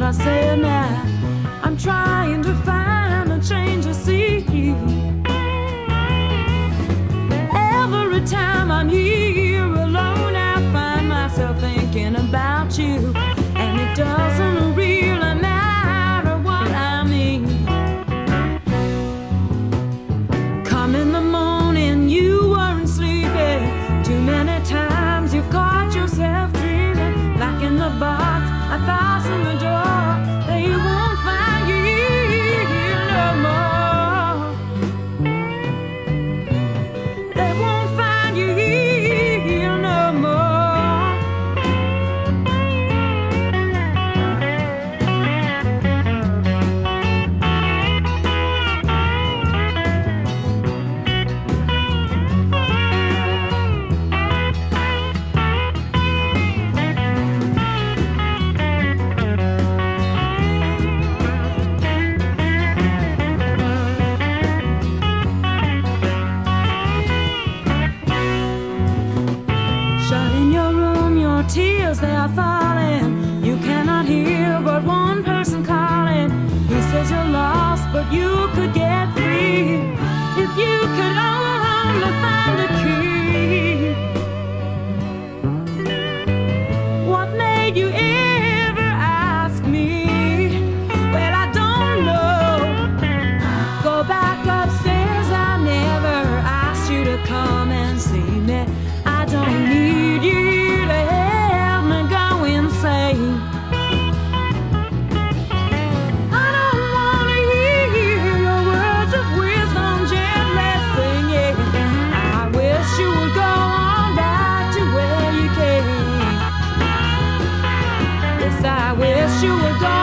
I said now I'm trying to find a change of scene. Every time I'm here alone, I find myself thinking about you, and it doesn't really matter what I mean. Come in the morning, you weren't sleeping. Too many times you've caught yourself dreaming. Like in the box, I fasten the door. They won't find you here no more. They won't find you here no more. Shut in your room, your tears they are falling. You cannot hear but one person calling. He says you're lost, but you could get free if you could only find the key. What made you ever ask me? Well, I don't know. Go back upstairs, I never asked you to come and see me. I don't need you to help me go insane. I don't want to hear your words of wisdom gently singing. I wish you would go on back to where you came. Yes, I wish you would go